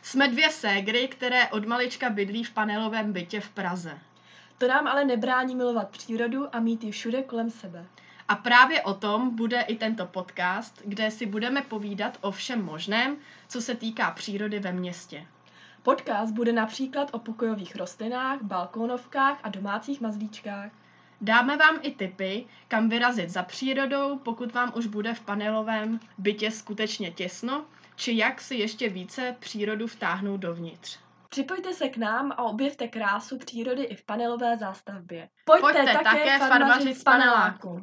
Jsme dvě ségry, které od malička bydlí v panelovém bytě v Praze. To nám ale nebrání milovat přírodu a mít ji všude kolem sebe. A právě o tom bude i tento podcast, kde si budeme povídat o všem možném, co se týká přírody ve městě. Podcast bude například o pokojových rostlinách, balkónovkách a domácích mazlíčkách. Dáme vám i tipy, kam vyrazit za přírodou, pokud vám už bude v panelovém bytě skutečně těsno, či jak si ještě více přírodu vtáhnout dovnitř. Připojte se k nám a objevte krásu přírody i v panelové zástavbě. Pojďte také farmařit z paneláku.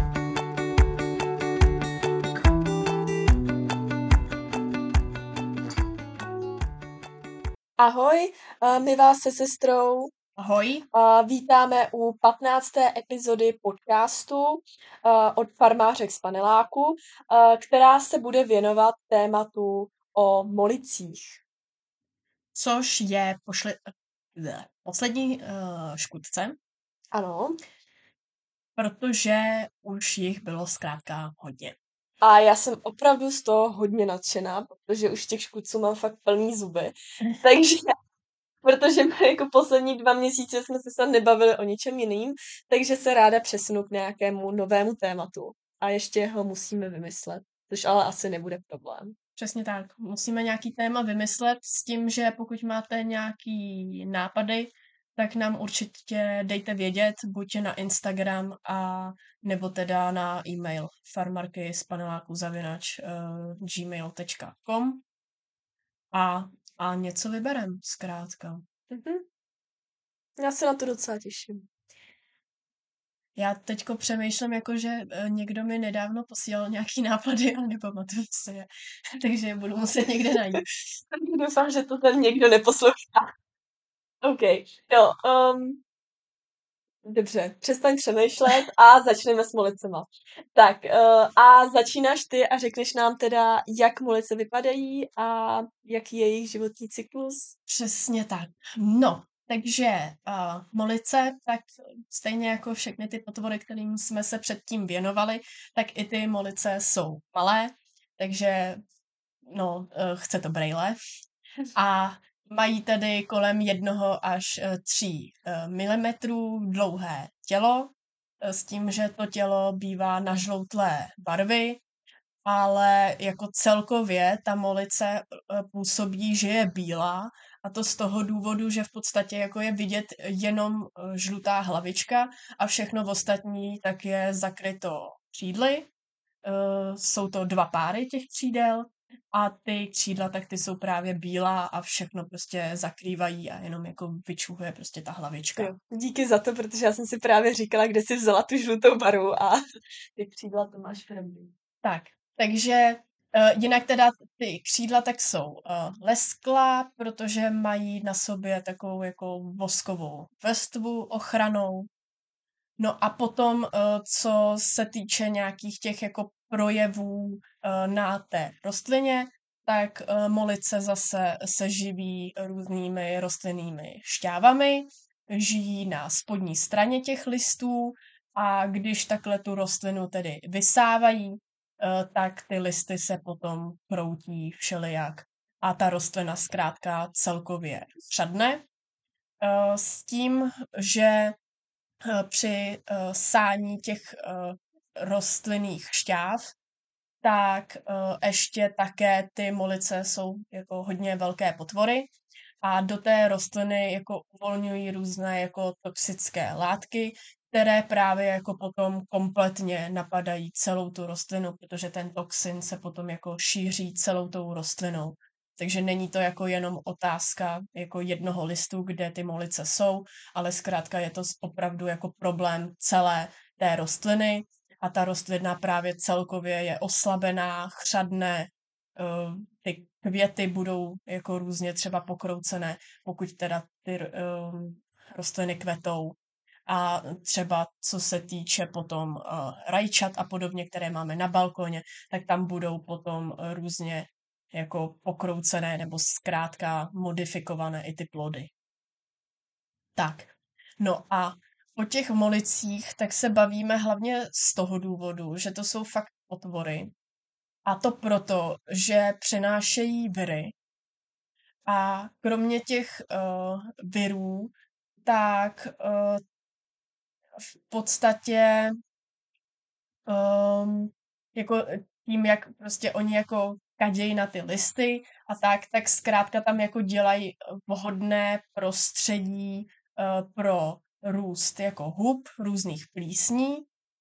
Ahoj, my vás se sestrou Ahoj. vítáme u 15. epizody podcastu od farmářek z paneláku, která se bude věnovat tématu o molicích. Což je poslední škůdce, Ano. protože už jich bylo zkrátka hodně. A já jsem opravdu z toho hodně nadšená, protože už těch škůdců mám fakt plný zuby. Takže, protože jako poslední 2 měsíce jsme se snad nebavili o ničem jiným, takže se ráda přesunu k nějakému novému tématu. A ještě ho musíme vymyslet, což ale asi nebude problém. Přesně tak. Musíme nějaký téma vymyslet s tím, že pokud máte nějaký nápady, tak nám určitě dejte vědět, buď na Instagram a nebo teda na e-mail farmarky@gmail.com a něco vyberem, zkrátka. Já se na to docela těším. Já teďko přemýšlím, že někdo mi nedávno posílal nějaký nápady a nepamatuju si je, takže je budu muset někde najít. Doufám, že to ten někdo neposlouchá. OK, jo. Dobře, přestaň přemýšlet a začneme s molicema. Tak, a začínáš ty a řekneš nám teda, jak molice vypadají a jaký je jejich životní cyklus? Přesně tak. No, takže molice, tak stejně jako všechny ty potvory, kterým jsme se předtím věnovali, tak i ty molice jsou malé, takže chce to brejle. A mají tedy kolem 1 až 3 mm dlouhé tělo, s tím, že to tělo bývá nažloutlé barvy, ale jako celkově ta molice působí, že je bílá, a to z toho důvodu, že v podstatě jako je vidět jenom žlutá hlavička a všechno ostatní tak je zakryto křídly. Jsou to 2 páry těch křídel a ty křídla tak ty jsou právě bílá a všechno prostě zakrývají a jenom jako vyčuhuje prostě ta hlavička. Jo, díky za to, protože já jsem si právě říkala, kde jsi vzala tu žlutou barvu a ty křídla to máš pravdu. Tak, takže jinak teda ty křídla tak jsou lesklá, protože mají na sobě takovou jako voskovou vrstvu ochranou. No a potom, co se týče nějakých těch jako projevů na té rostlině, tak molice zase se živí různými rostlinnými šťávami, žijí na spodní straně těch listů a když takhle tu rostlinu tedy vysávají, tak ty listy se potom kroutí všelijak a ta rostlina zkrátka celkově řadne. S tím, že při sání těch rostlinných šťáv, tak ještě také ty molice jsou jako hodně velké potvory a do té rostliny jako uvolňují různé jako toxické látky, které právě jako potom kompletně napadají celou tu rostlinu, protože ten toxin se potom jako šíří celou tou rostlinou. Takže není to jako jenom otázka jako jednoho listu, kde ty molice jsou, ale zkrátka je to opravdu jako problém celé té rostliny a ta rostlina právě celkově je oslabená, chřadne, ty květy budou jako různě třeba pokroucené, pokud teda ty rostliny kvetou. A třeba co se týče potom rajčat a podobně, které máme na balkoně, tak tam budou potom různě jako pokroucené nebo zkrátka modifikované i ty plody. Tak, no a o těch molicích tak se bavíme hlavně z toho důvodu, že to jsou fakt potvory. A to proto, že přenášejí viry A kromě těch virů, tak v podstatě um, jako tím, jak prostě oni jako kadějí na ty listy a tak zkrátka tam jako dělají vhodné prostředí pro růst jako hub, různých plísní,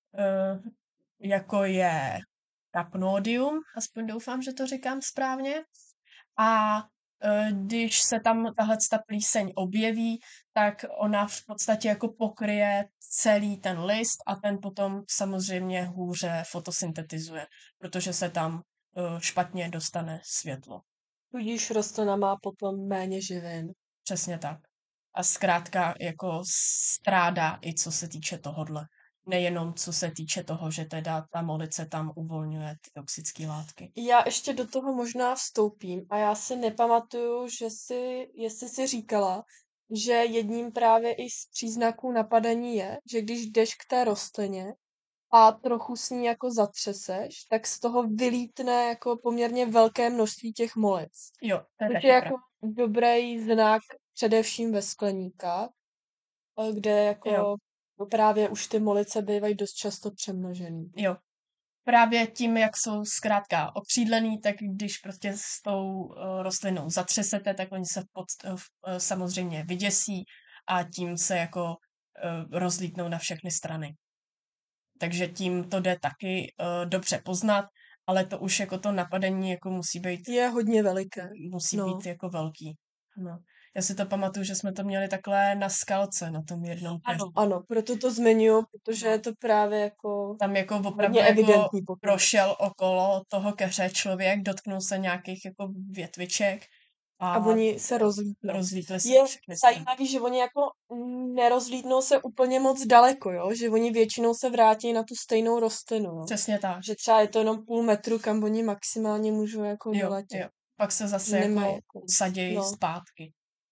jako je Capnodium, aspoň doufám, že to říkám správně. A když se tam ta plíseň objeví, tak ona v podstatě jako pokryje celý ten list a ten potom samozřejmě hůře fotosyntetizuje, protože se tam špatně dostane světlo. Tudíž rostlina má potom méně živin. Přesně tak. A zkrátka jako strádá i co se týče tohodle. Nejenom co se týče toho, že teda ta molice tam uvolňuje ty toxické látky. Já ještě do toho možná vstoupím a já si nepamatuju, jestli si říkala, že jedním právě i z příznaků napadení je, že když jdeš k té rostlině a trochu s ní jako zatřeseš, tak z toho vylítne jako poměrně velké množství těch molic. Jo, to je Což taky je jako dobrý znak především ve skleníkách, kde jako právě už ty molice bývají dost často přemnožený. Jo. Právě tím, jak jsou zkrátka okřídlený, tak když prostě s tou rostlinou zatřesete, tak oni se samozřejmě vyděsí a tím se jako rozlítnou na všechny strany. Takže tím to jde taky dobře poznat, ale to už jako to napadení jako musí být... Je hodně veliké. Musí být jako velký. No. Já si to pamatuju, že jsme to měli takhle na skalce, na tom jednom keři. Ano, proto to zmiňuji, protože je to právě jako tam jako opravdu hodně jako evidentní pokud. prošel okolo toho keře člověk, dotknul se nějakých jako větviček a oni se rozlítnou. Rozlítli se Je všechny zajímavý, že oni jako nerozlítnou se úplně moc daleko, jo? Že oni většinou se vrátí na tu stejnou rostlinu. Jo? Přesně tak. Že třeba je to jenom půl metru, kam oni maximálně můžou jako vyletět. Jo. Pak se zase jako sadějí zpátky.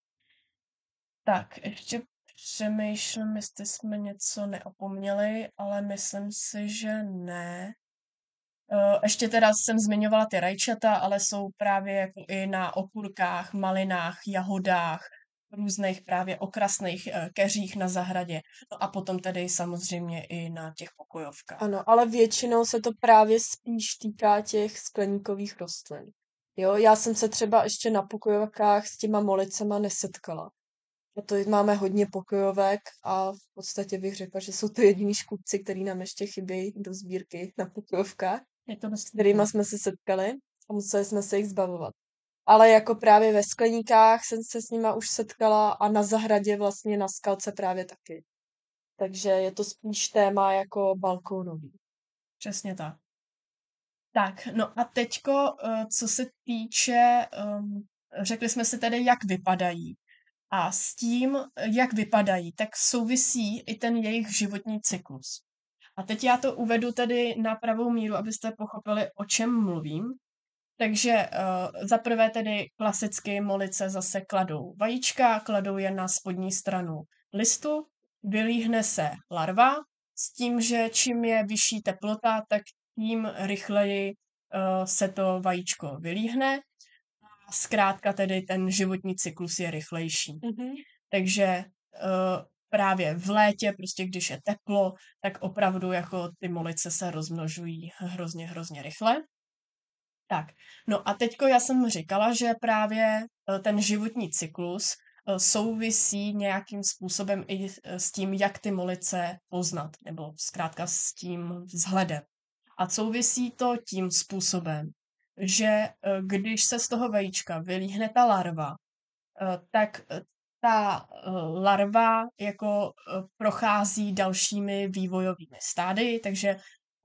Tak, ještě přemýšlím, jestli jsme něco neopomněli, ale myslím si, že ne. Ještě teda jsem zmiňovala ty rajčata, ale jsou právě jako i na okurkách, malinách, jahodách, různých právě okrasných keřích na zahradě. No a potom tedy samozřejmě i na těch pokojovkách. Ano, ale většinou se to právě spíš týká těch skleníkových rostlin. Jo, já jsem se třeba ještě na pokojovkách s těma molicema nesetkala. A to máme hodně pokojovek a v podstatě bych řekla, že jsou to jediný škůdci, který nám ještě chybějí do sbírky na pokojovkách, s kterými jsme se setkali a museli jsme se jich zbavovat. Ale jako právě ve skleníkách jsem se s nima už setkala a na zahradě vlastně na skalce právě taky. Takže je to spíš téma jako balkónový. Přesně tak. Tak, no a teďko, co se týče, řekli jsme si tedy, jak vypadají. A s tím, jak vypadají, tak souvisí i ten jejich životní cyklus. A teď já to uvedu tedy na pravou míru, abyste pochopili, o čem mluvím. Takže za prvé tedy klasicky molice zase kladou vajíčka, kladou je na spodní stranu listu, vylíhne se larva, s tím, že čím je vyšší teplota, tak tím rychleji se to vajíčko vylíhne. A zkrátka tedy ten životní cyklus je rychlejší. Takže právě v létě, prostě když je teplo, tak opravdu jako ty molice se rozmnožují hrozně rychle. Tak, no a teďko já jsem říkala, že právě ten životní cyklus souvisí nějakým způsobem i s tím, jak ty molice poznat, nebo zkrátka s tím vzhledem. A souvisí to tím způsobem, že když se z toho vajíčka vylíhne ta larva, tak ta larva jako prochází dalšími vývojovými stádii, takže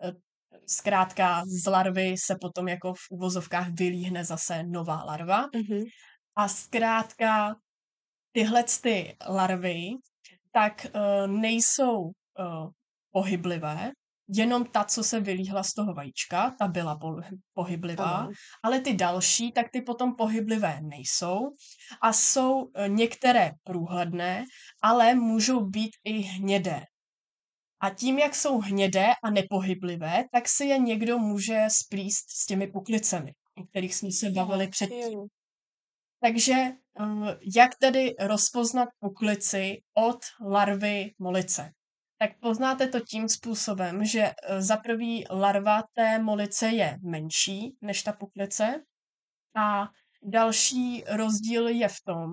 zkrátka z larvy se potom jako v uvozovkách vylíhne zase nová larva. A zkrátka tyhle ty larvy tak nejsou pohyblivé, jenom ta, co se vylíhla z toho vajíčka, ta byla pohyblivá, ale ty další, tak ty potom pohyblivé nejsou a jsou některé průhledné, ale můžou být i hnědé. A tím, jak jsou hnědé a nepohyblivé, tak si je někdo může splíst s těmi puklicemi, o kterých jsme se bavili předtím. Takže jak tedy rozpoznat puklici od larvy molice? Tak poznáte to tím způsobem, že za prvý larva té molice je menší než ta puklice a další rozdíl je v tom,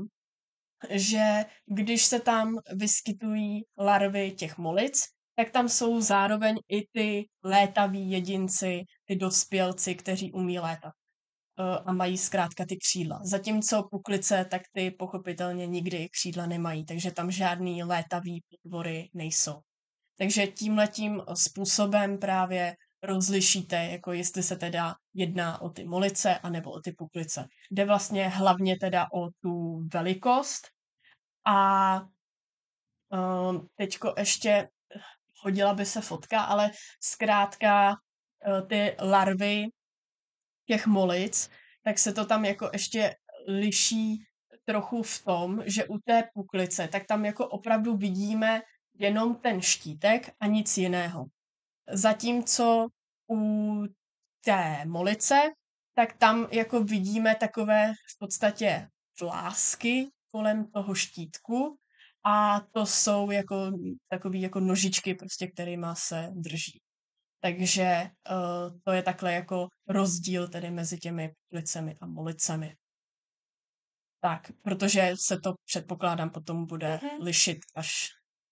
že když se tam vyskytují larvy těch molic, tak tam jsou zároveň i ty létaví jedinci, ty dospělci, kteří umí létat a mají zkrátka ty křídla. Zatímco puklice, tak ty pochopitelně nikdy křídla nemají, takže tam žádný létavý potvory nejsou. Takže tímhletím způsobem právě rozlišíte, jako jestli se teda jedná o ty molice anebo o ty puklice. Jde vlastně hlavně teda o tu velikost a teďko ještě hodila by se fotka, ale zkrátka ty larvy těch molic, tak se to tam jako ještě liší trochu v tom, že u té puklice, tak tam jako opravdu vidíme jenom ten štítek a nic jiného. Zatímco u té molice, tak tam jako vidíme takové v podstatě vlásky kolem toho štítku a to jsou jako takový jako nožičky, prostě, kterýma se drží. Takže to je takhle jako rozdíl tedy mezi těmi puklicemi a molicemi. Tak, protože se to předpokládám potom bude lišit až.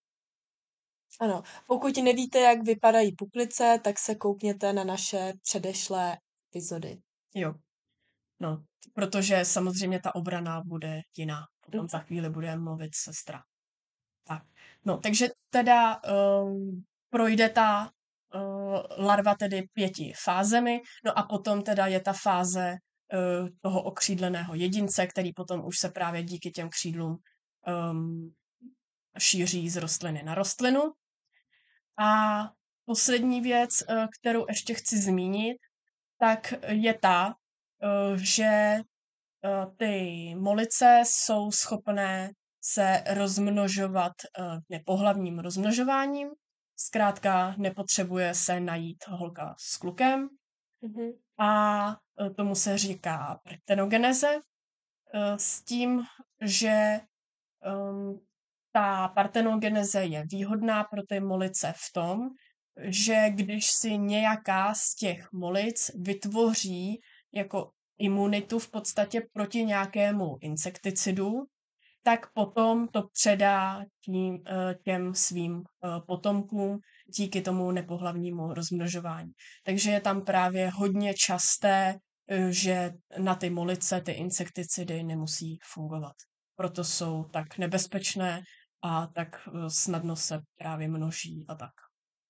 Ano, pokud nevíte, jak vypadají puklice, tak se koukněte na naše předešlé epizody. Jo, no, protože samozřejmě ta obrana bude jiná. Potom za chvíli bude mluvit sestra. Tak, no, takže teda projde ta larva tedy 5 fázemi, no a potom teda je ta fáze toho okřídleného jedince, který potom už se právě díky těm křídlům šíří z rostliny na rostlinu. A poslední věc, kterou ještě chci zmínit, tak je ta, že ty molice jsou schopné se rozmnožovat nepohlavním rozmnožováním. Zkrátka nepotřebuje se najít holka s klukem. A tomu se říká partenogeneze. S tím, že ta partenogeneze je výhodná pro ty molice v tom, že když si nějaká z těch molic vytvoří jako imunitu v podstatě proti nějakému insekticidu, tak potom to předá těm svým potomkům díky tomu nepohlavnímu rozmnožování. Takže je tam právě hodně časté, že na ty molice ty insekticidy nemusí fungovat. Proto jsou tak nebezpečné a tak snadno se právě množí a tak.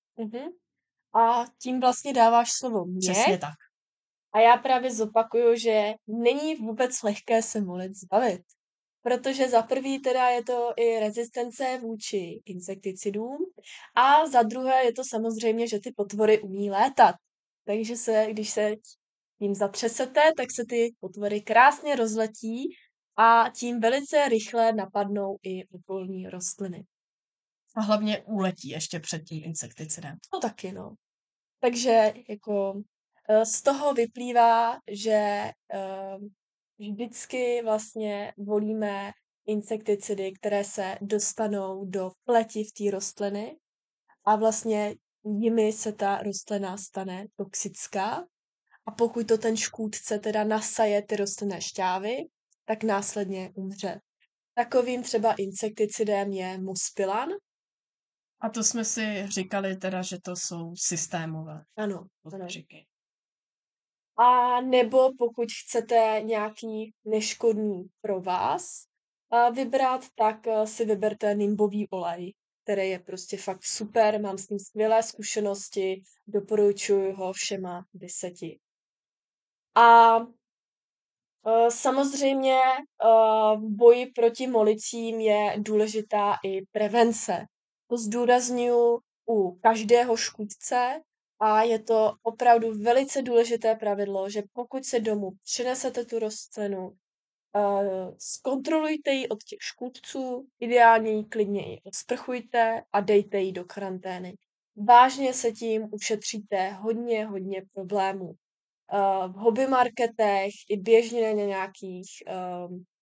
A tím vlastně dáváš slovo mě. Přesně tak. A já právě zopakuju, že není vůbec lehké se molic zbavit. Protože za prvý teda je to i rezistence vůči insekticidům a za druhé je to samozřejmě, že ty potvory umí létat. Takže když se tím zatřesete, tak se ty potvory krásně rozletí a tím velice rychle napadnou i okolní rostliny. A hlavně uletí ještě před tím insekticidem. No taky, no. Takže jako z toho vyplývá, že vždycky vlastně volíme insekticidy, které se dostanou do pleti v té rostliny a vlastně jimi se ta rostlina stane toxická a pokud to ten škůdce teda nasaje ty rostlinné šťávy, tak následně umře. Takovým třeba insekticidem je muspilan. A to jsme si říkali teda, že to jsou systémové. Ano. Říky. A nebo pokud chcete nějaký neškodný pro vás vybrat, tak si vyberte nimbový olej, který je prostě fakt super, mám s ním skvělé zkušenosti, doporučuji ho všema 10. A samozřejmě v boji proti molicím je důležitá i prevence. To zdůrazňuji u každého škůdce a je to opravdu velice důležité pravidlo, že pokud se domů přinesete tu rostlinu, zkontrolujte ji od těch škůdců, ideálně ji klidně i odsprchujte a dejte ji do karantény. Vážně se tím ušetříte hodně problémů. V hobby marketech i běžně na nějakých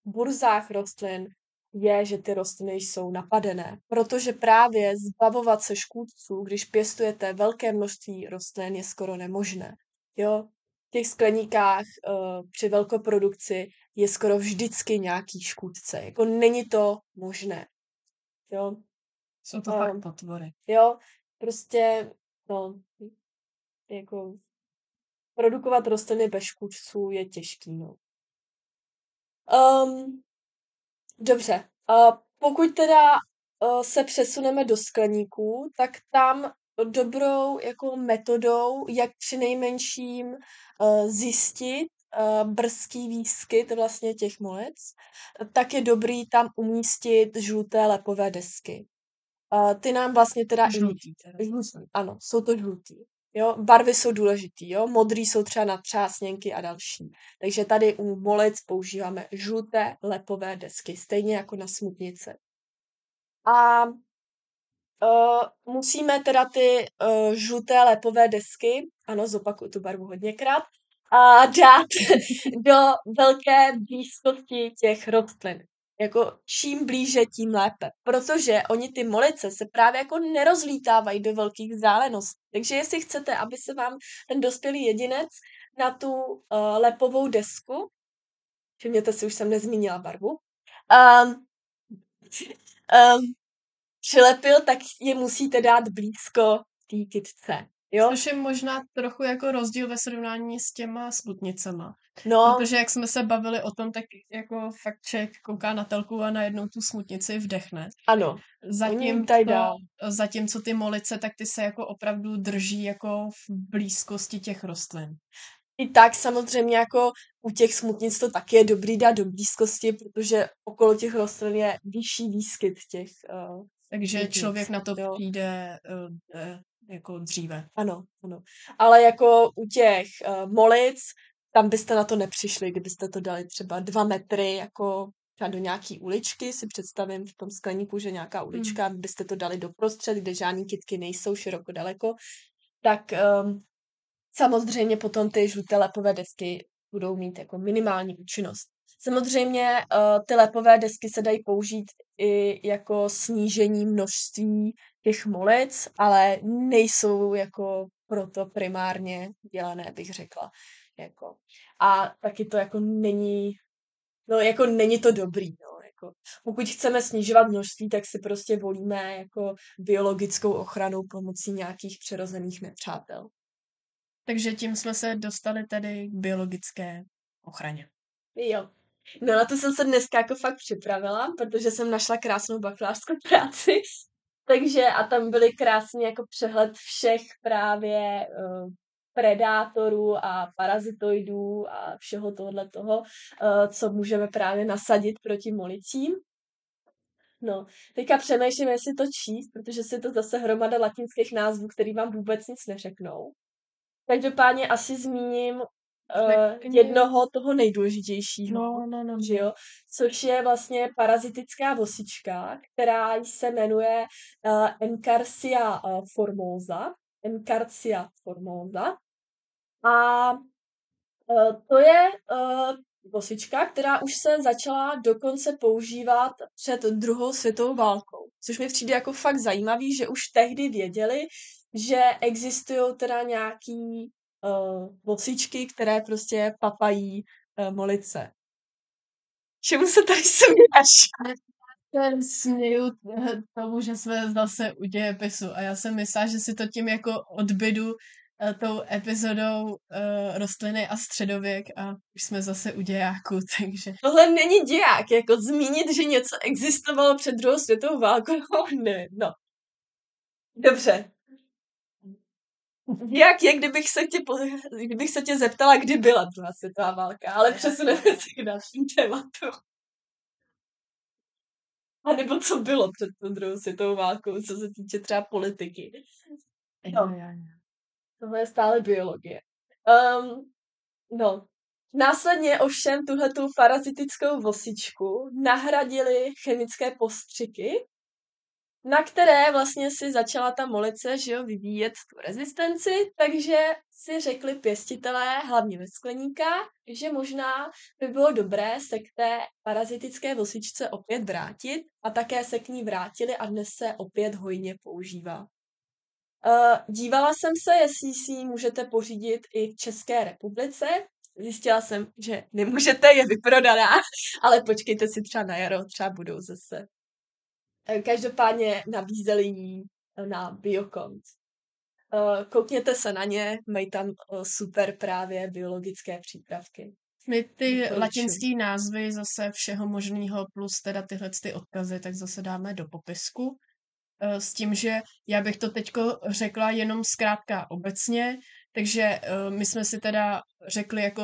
burzách rostlin je, že ty rostliny jsou napadené. Protože právě zbavovat se škůdců, když pěstujete velké množství rostlin, je skoro nemožné. Jo? V těch skleníkách při velkoprodukci je skoro vždycky nějaký škůdce. Jako není to možné. Jo? Jsou to fakt potvory. Jo, prostě, no, jako produkovat rostliny bez škůdců je těžký, no. Dobře, pokud teda se přesuneme do skleníků, tak tam dobrou jako metodou, jak přinejmenším zjistit brzký výskyt vlastně těch molic, tak je dobrý tam umístit žluté lepové desky. Ty nám vlastně teda Žlutý teda. žlutý, ano, jsou to žlutý. Jo, barvy jsou důležitý, jo, modrý jsou třeba na třásněnky a další. Takže tady u molic používáme žluté lepové desky, stejně jako na smutnice. A musíme teda ty žluté lepové desky, ano, zopakuju tu barvu hodněkrát, a dát do velké blízkosti těch rostlin. Jako čím blíže, tím lépe. Protože oni ty molice se právě jako nerozlítávají do velkých vzdáleností. Takže jestli chcete, aby se vám ten dospělý jedinec na tu lepovou desku, všimněte si, už jsem nezmínila barvu, přilepil, tak je musíte dát blízko té kytce. Jo? Což je možná trochu jako rozdíl ve srovnání s těma smutnicema. No, Protože jak jsme se bavili o tom, tak jako fakt člověk kouká na telku a najednou tu smutnici vdechne. ano. Oni lítají dál. Zatímco ty molice, tak ty se jako opravdu drží jako v blízkosti těch rostlin. I tak samozřejmě jako u těch smutnic to taky je dobrý dát do blízkosti, protože okolo těch rostlin je vyšší výskyt těch Takže smutnic, člověk na to jo. přijde jako dříve. Ano, ano. Ale jako u těch molic, tam byste na to nepřišli, kdybyste to dali třeba 2 metry jako třeba do nějaký uličky, si představím v tom skleníku, že nějaká ulička, byste to dali doprostřed, kde žádný kytky nejsou široko daleko, tak samozřejmě potom ty žluté lepové desky budou mít jako minimální účinnost. Samozřejmě ty lepové desky se dají použít i jako snížení množství těch molic, ale nejsou jako proto primárně dělané, bych řekla. Jako. A taky to jako není, no jako není to dobrý, no. Jako, pokud chceme snižovat množství, tak si prostě volíme jako biologickou ochranu pomocí nějakých přirozených nepřátel. Takže tím jsme se dostali tedy k biologické ochraně. Jo. No na to jsem se dneska jako fakt připravila, protože jsem našla krásnou bakalářskou práci. Takže a tam byly krásně jako přehled všech právě predátorů a parazitoidů a všeho toho, co můžeme právě nasadit proti molicím. No, teďka přemýšlím, jestli to číst, protože si to zase hromada latinských názvů, který vám vůbec nic neřeknou. Každopádně asi zmíním jednoho toho nejdůležitějšího, že jo, což je vlastně parazitická vosička, která se jmenuje Encarsia formosa. Encarsia formosa. A to je vosička, která už se začala dokonce používat před druhou světovou válkou. Což mi přijde jako fakt zajímavý, že už tehdy věděli, že existují teda nějaký vosičky, které prostě papají molice. Čemu se tady směješ? Já směju tomu, že jsme zase u dějepisu a já jsem myslela, že si to tím jako odbydu tou epizodou rostliny a středověk a už jsme zase u dějáků, takže... Tohle není děják, jako zmínit, že něco existovalo před druhou světovou válkou, ne, no. Dobře. Jak je, kdybych se tě zeptala, kdy byla druhá světová válka, ale přesuneme se k dalším tématu. A nebo co bylo před tou druhou světovou válkou, co se týče třeba politiky. No, tohle je stále biologie. No, následně ovšem tuhletu parazitickou vosičku nahradily chemické postřiky, na které vlastně si začala ta molice, že jo, vyvíjet tu rezistenci, takže si řekli pěstitelé, hlavně ve skleníkách, že možná by bylo dobré se k té parazitické vosičce opět vrátit a také se k ní vrátili a dnes se opět hojně používá. Dívala jsem se, jestli si ji můžete pořídit i v České republice. Zjistila jsem, že nemůžete, je vyprodaná, ale počkejte si třeba na jaro, třeba budou zase. Každopádně nabízeli jí na Biokont. Koukněte se na ně, mají tam super právě biologické přípravky. My ty Doporučuji. latinský názvy zase všeho možného plus teda tyhle ty odkazy, tak zase dáme do popisku. S tím, že já bych to teďko řekla jenom zkrátka obecně, takže my jsme si teda řekli jako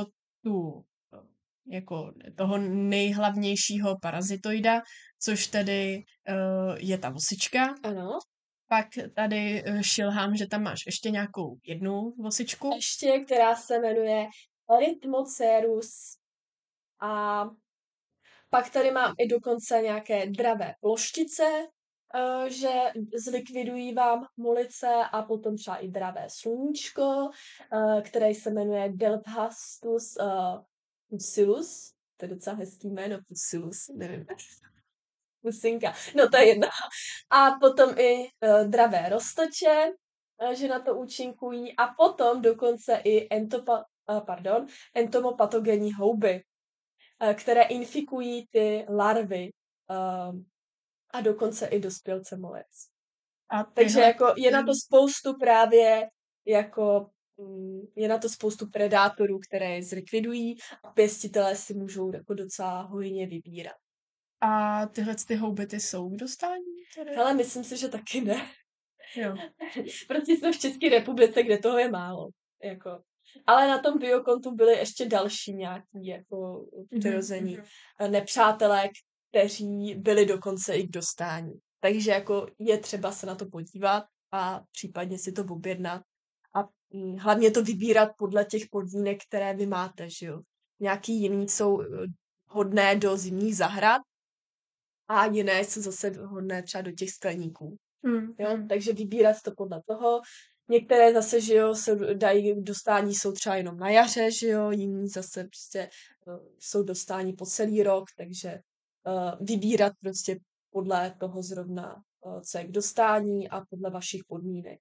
jako toho nejhlavnějšího parazitoida, což tedy je ta vosička. Ano. Pak tady šilhám, že tam máš ještě nějakou jednu vosičku. Ještě, která se jmenuje Erythmocerus. A pak tady mám i dokonce nějaké dravé ploštice, že zlikvidují vám molice a potom třeba i dravé sluníčko, které se jmenuje Delphastus pusillus. To je docela hezký jméno, pusillus, nevím. Pusinka. No to je jedna. A potom i dravé roztoče, že na to účinkují. A potom dokonce i entomopatogenní houby, které infikují ty larvy a dokonce i dospělce molec. Takže jako je na to spoustu právě jako je na to spoustu predátorů, které je zlikvidují a pěstitelé si můžou jako docela hojně vybírat. A tyhle ty houby ty jsou k dostání? Hele, myslím si, že taky ne. Jo. Prostě jsme v České republice, kde toho je málo. Jako. Ale na tom Biokontu byly ještě další nějaký jako přirození nepřátelé, kteří byli dokonce i k dostání. Takže jako je třeba se na to podívat a případně si to objednat. A hlavně to vybírat podle těch podmínek, které vy máte, že jo. Nějaký jiný jsou hodné do zimních zahrad a jiné jsou zase hodné třeba do těch skleníků. Jo? Takže vybírat to podle toho. Některé zase, že jo, se dají k dostání, jsou třeba jenom na jaře, že jo, jiní zase prostě jsou dostání po celý rok, takže vybírat prostě podle toho zrovna, co je k dostání a podle vašich podmínek.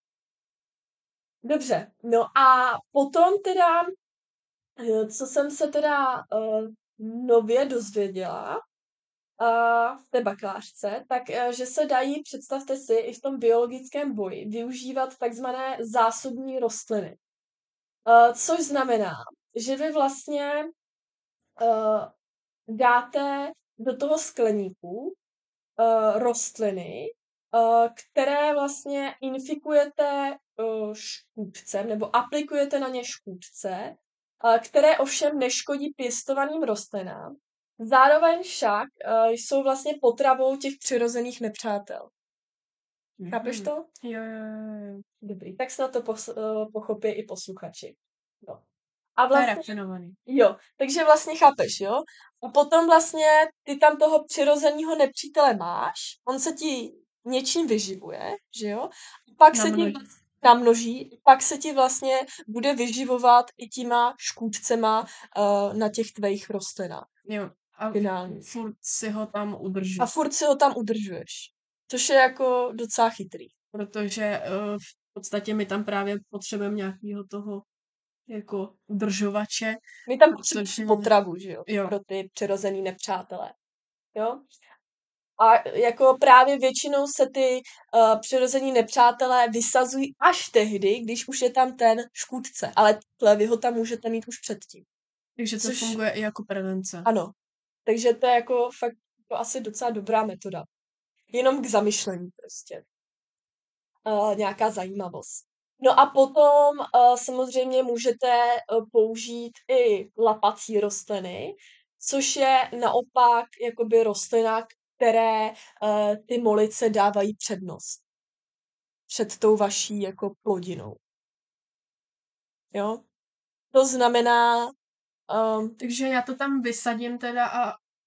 Dobře, no a potom teda, co jsem se teda nově dozvěděla, v té bakalářce, tak že se dají, představte si, i v tom biologickém boji využívat takzvané zásobní rostliny. Což znamená, že vy vlastně dáte do toho skleníku rostliny, které vlastně infikujete škůdcem nebo aplikujete na ně škůdce, které ovšem neškodí pěstovaným rostlinám. Zároveň však jsou vlastně potravou těch přirozených nepřátel. Chápeš to? Jo. Dobrý, tak snad to pochopí i posluchači. No. A To je vlastně, rafinovaný. jo, takže vlastně chápeš, jo? A potom vlastně ty tam toho přirozeného nepřítele máš, on se ti něčím vyživuje, že jo? A pak se ti namnoží, pak se ti vlastně bude vyživovat i těma škůdcema na těch tvých rostlinách. Jo. A finální. furt si ho tam udržíš. A furt si ho tam udržuješ. Což je jako docela chytrý. Protože v podstatě my tam právě potřebujeme nějakého toho jako udržovače. My tam potřebujeme potravu, že jo? Pro ty přirozený nepřátelé. Jo? A jako právě většinou se ty přirození nepřátelé vysazují až tehdy, když už je tam ten škůdce. Ale vy ho tam můžete mít už předtím. Takže to funguje i jako prevence. Ano. Takže to je jako fakt to asi docela dobrá metoda. Jenom k zamyšlení prostě. Nějaká zajímavost. No a potom samozřejmě můžete použít i lapací rostliny, což je naopak jakoby rostlina, které ty molice dávají přednost před tou vaší jako plodinou. Jo? To znamená... Takže já to tam vysadím teda a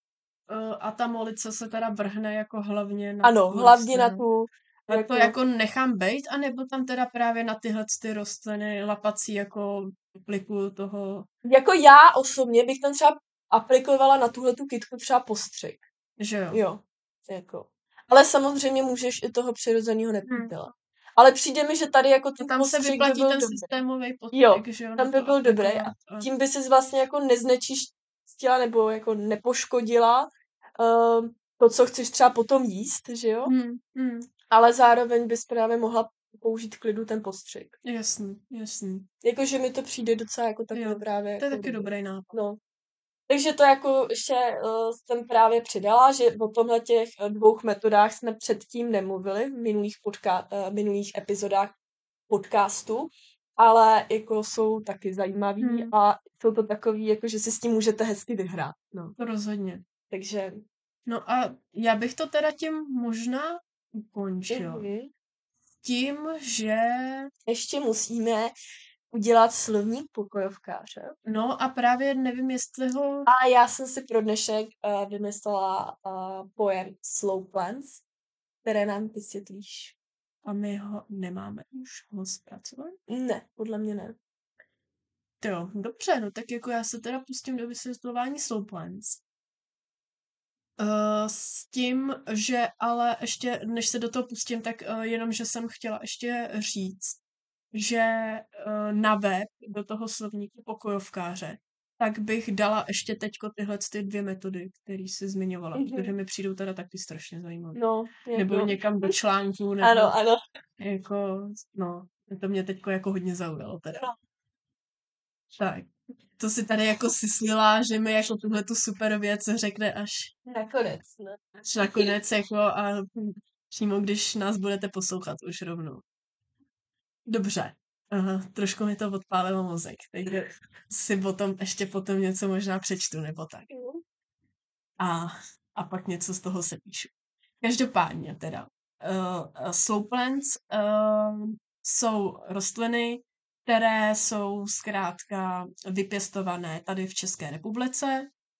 A ta molice se teda vrhne jako hlavně na Ano, tu hlavně na rostlinu. tu, A to jako nechám bejt, anebo tam teda právě na tyhle ty rostliny lapací jako aplikuju toho, jako já osobně bych tam třeba aplikovala na tuhletu kytku třeba postřik. že jo? Jo, jako. Ale samozřejmě můžeš i toho přirozeného Hm. nepřítele. Ale přijde mi, že tady jako A ten tam se postřik by vyplatí byl ten dobrý. systémový Jo, postřik, že jo, na tam by to byl dobrý a aplikovat. tím by si vlastně jako neznečistila nebo jako nepoškodila to, co chceš třeba potom jíst, že jo? Hmm. Ale zároveň bys právě mohla použít v klidu ten postřik. Jasný. Jakože mi to přijde docela jako takhle Jo, právě to je jako taky dobrý nápad. No. Takže to jako ještě jsem právě přidala, že o tomhle těch 2 metodách jsme předtím nemluvili v minulých epizodách podcastu, ale jako jsou taky zajímavý a jsou to takový, jako že si s tím můžete hezky vyhrát. No. To rozhodně. Takže. No a já bych to teda tím možná ukončil. Tím, že... Ještě musíme udělat slovník pokojovkáře. No a právě nevím, jestli ho... A já jsem si pro dnešek vymyslela pojem slow plants, které nám vysvětlíš. A my ho nemáme už ho zpracovat? Ne, podle mě ne. Jo, dobře, no tak jako já se teda pustím do vysvětlování slow plants. S tím, že ale ještě, než se do toho pustím, tak jenom, že jsem chtěla ještě říct, že na web do toho slovníku pokojovkáře, tak bych dala ještě teďko tyhle ty 2 metody, které jsi zmiňovala, protože mi přijdou teda taky strašně zajímavé. No, jako... Nebo někam do článku, nebo... Ano. Jako, no, to mě teďko jako hodně zaujalo teda. No. Tak, to si tady jako syslila, že mi jako tuhle tu super věc řekne až nakonec, ne? Až nakonec jako a přímo když nás budete poslouchat už rovnou. Dobře. Trošku mi to odpálilo mozek, takže si ještě potom něco možná přečtu nebo tak. A pak něco z toho se píšu. Každopádně teda. Slow plants jsou rostliny, které jsou zkrátka vypěstované tady v České republice.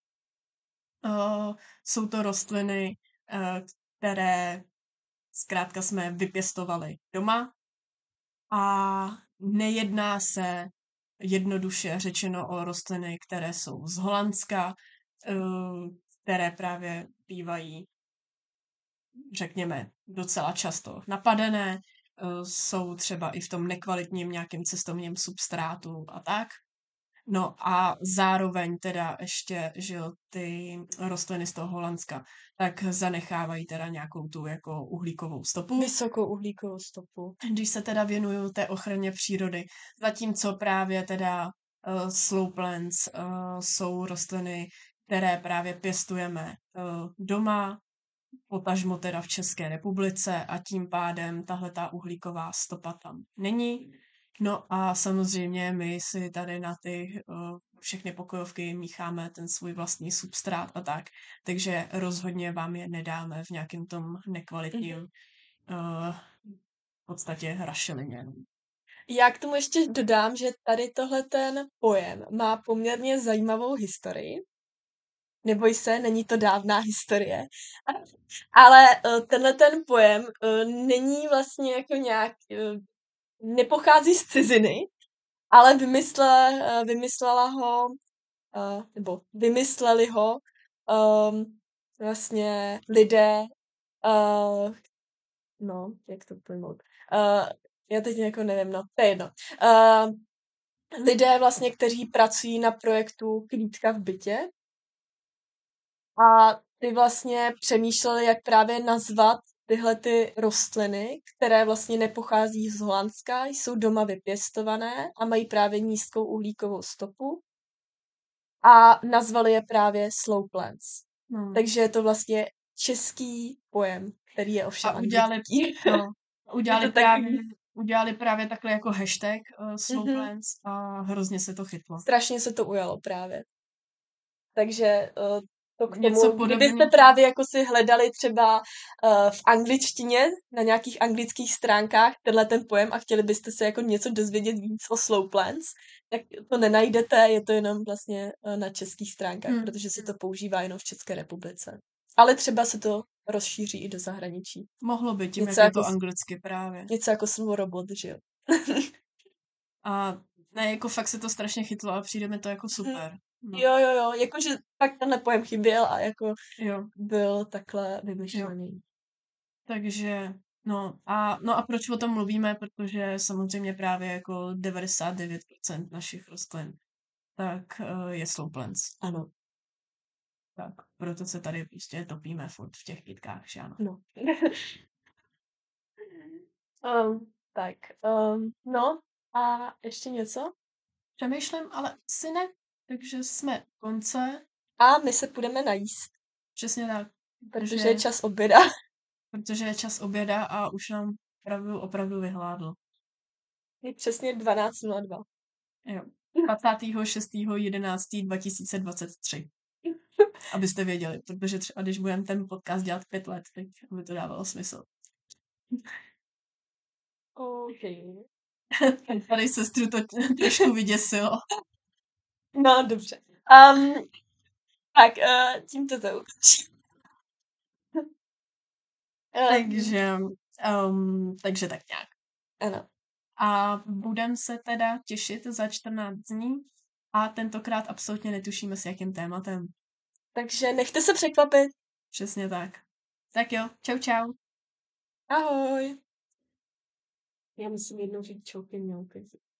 Jsou to rostliny, které zkrátka jsme vypěstovali doma a nejedná se jednoduše řečeno o rostliny, které jsou z Holandska, které právě bývají, řekněme, docela často napadené, jsou třeba i v tom nekvalitním nějakým cestovním substrátu a tak. No a zároveň teda ještě, že jo, ty rostliny z toho Holandska, tak zanechávají teda nějakou tu jako uhlíkovou stopu. Vysokou uhlíkovou stopu. Když se teda věnuju té ochraně přírody. Zatímco právě teda slow plants jsou rostliny, které právě pěstujeme doma, potažmo teda v České republice a tím pádem tahle ta uhlíková stopa tam není. No a samozřejmě my si tady na ty všechny pokojovky mícháme ten svůj vlastní substrát a tak, takže rozhodně vám je nedáme v nějakém tom nekvalitním v podstatě rašelině. Já k tomu ještě dodám, že tady tohle ten pojem má poměrně zajímavou historii. Neboj se, není to dávná historie. Ale tenhle ten pojem není vlastně jako nějak... nepochází z ciziny, ale vymyslela ho, nebo vymysleli ho vlastně lidé, no, jak to pojmout. Já teď jako nevím, no, to je jedno. Lidé vlastně, kteří pracují na projektu Klídka v bytě a ty vlastně přemýšleli, jak právě nazvat tyhle ty rostliny, které vlastně nepochází z Holandska, jsou doma vypěstované a mají právě nízkou uhlíkovou stopu a nazvali je právě slow plants. Takže je to vlastně český pojem, který je ovšem anglický. Udělali právě takhle jako hashtag slow plants a hrozně se to chytlo. Strašně se to ujalo právě. Takže To k něco tomu, kdybyste podobného. právě jako si hledali třeba v angličtině, na nějakých anglických stránkách tenhle ten pojem a chtěli byste se jako něco dozvědět víc o slow plants, tak to nenajdete, je to jenom vlastně na českých stránkách, protože se to používá jenom v České republice. Ale třeba se to rozšíří i do zahraničí. Mohlo by tím, Něco jak je jako, to anglicky právě. něco jako slovo robot, že jo? A ne, jako fakt se to strašně chytlo a přijde mi to jako super. No. Jo, jakože fakt tenhle pojem chyběl a jako Jo. byl takhle vymyšlený. Takže, no a proč o tom mluvíme? Protože samozřejmě právě jako 99% našich rostlin tak je slow plants. Ano. Tak proto se tady prostě topíme furt v těch kytkách, že ano. No. Tak, no a ještě něco? Přemýšlím, ale asi ne. Takže jsme u konce. A my se půjdeme najíst, Přesně tak. protože je čas oběda. Protože je čas oběda a už nám opravdu vyhládl. Je přesně 12:02. Jo. 26.11.2023. Abyste věděli, protože třeba když budeme ten podcast dělat 5 let, tak by to dávalo smysl. OK. Tady sestru to trošku vyděsilo. No, dobře. Tak, tímto to ukončím. Takže tak nějak. Ano. A budeme se teda těšit za 14 dní a tentokrát absolutně netušíme s jakým tématem. Takže nechte se překvapit. Přesně tak. Tak jo, čau. Ahoj. Já musím jednou říct čauky mělky.